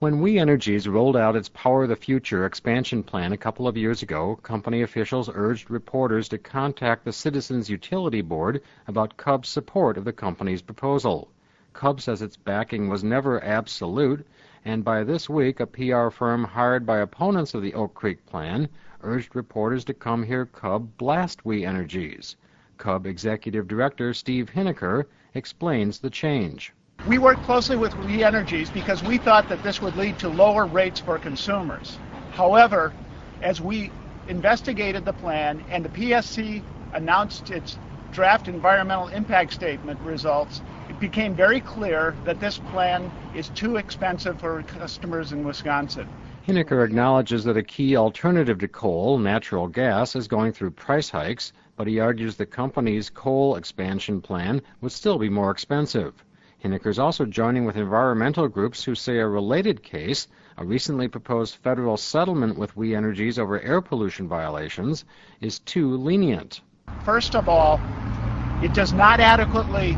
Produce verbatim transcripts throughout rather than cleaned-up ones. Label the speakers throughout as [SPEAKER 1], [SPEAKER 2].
[SPEAKER 1] When We Energies rolled out its Power the Future expansion plan a couple of years ago, company officials urged reporters to contact the Citizens Utility Board about C U B's support of the company's proposal. C U B says its backing was never absolute, and by this week a P R firm hired by opponents of the Oak Creek plan urged reporters to come hear C U B blast We Energies. C U B Executive Director Steve Hineker explains the change.
[SPEAKER 2] We worked closely with We Energies because we thought that this would lead to lower rates for consumers. However, as we investigated the plan and the P S C announced its draft environmental impact statement results, it became very clear that this plan is too expensive for customers in Wisconsin.
[SPEAKER 1] Hineker acknowledges that a key alternative to coal, natural gas, is going through price hikes, but he argues the company's coal expansion plan would still be more expensive. Hineker is also joining with environmental groups who say a related case, a recently proposed federal settlement with We Energies over air pollution violations, is too lenient.
[SPEAKER 2] First of all, it does not adequately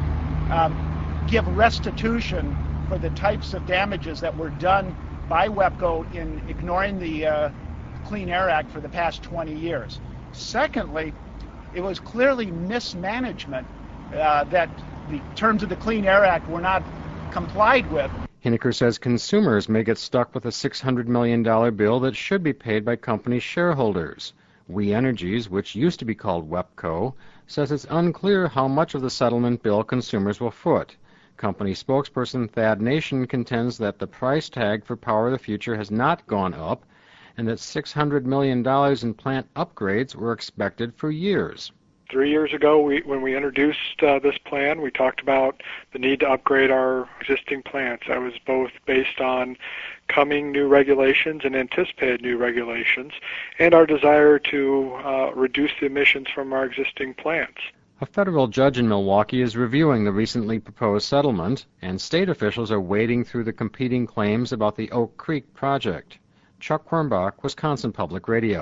[SPEAKER 2] um, give restitution for the types of damages that were done by WEPCO in ignoring the uh, Clean Air Act for the past twenty years. Secondly, it was clearly mismanagement uh, that the terms of the Clean Air Act were not complied with.
[SPEAKER 1] Hineker says consumers may get stuck with a six hundred million dollars bill that should be paid by company shareholders. We Energies, which used to be called WEPCO, says it's unclear how much of the settlement bill consumers will foot. Company spokesperson Thad Nation contends that the price tag for Power the Future has not gone up and that six hundred million dollars in plant upgrades were expected for years.
[SPEAKER 3] Three years ago, we, when we introduced uh, this plan, we talked about the need to upgrade our existing plants. That was both based on coming new regulations and anticipated new regulations, and our desire to uh, reduce the emissions from our existing plants.
[SPEAKER 1] A federal judge in Milwaukee is reviewing the recently proposed settlement, and state officials are wading through the competing claims about the Oak Creek project. Chuck Quirmbach, Wisconsin Public Radio.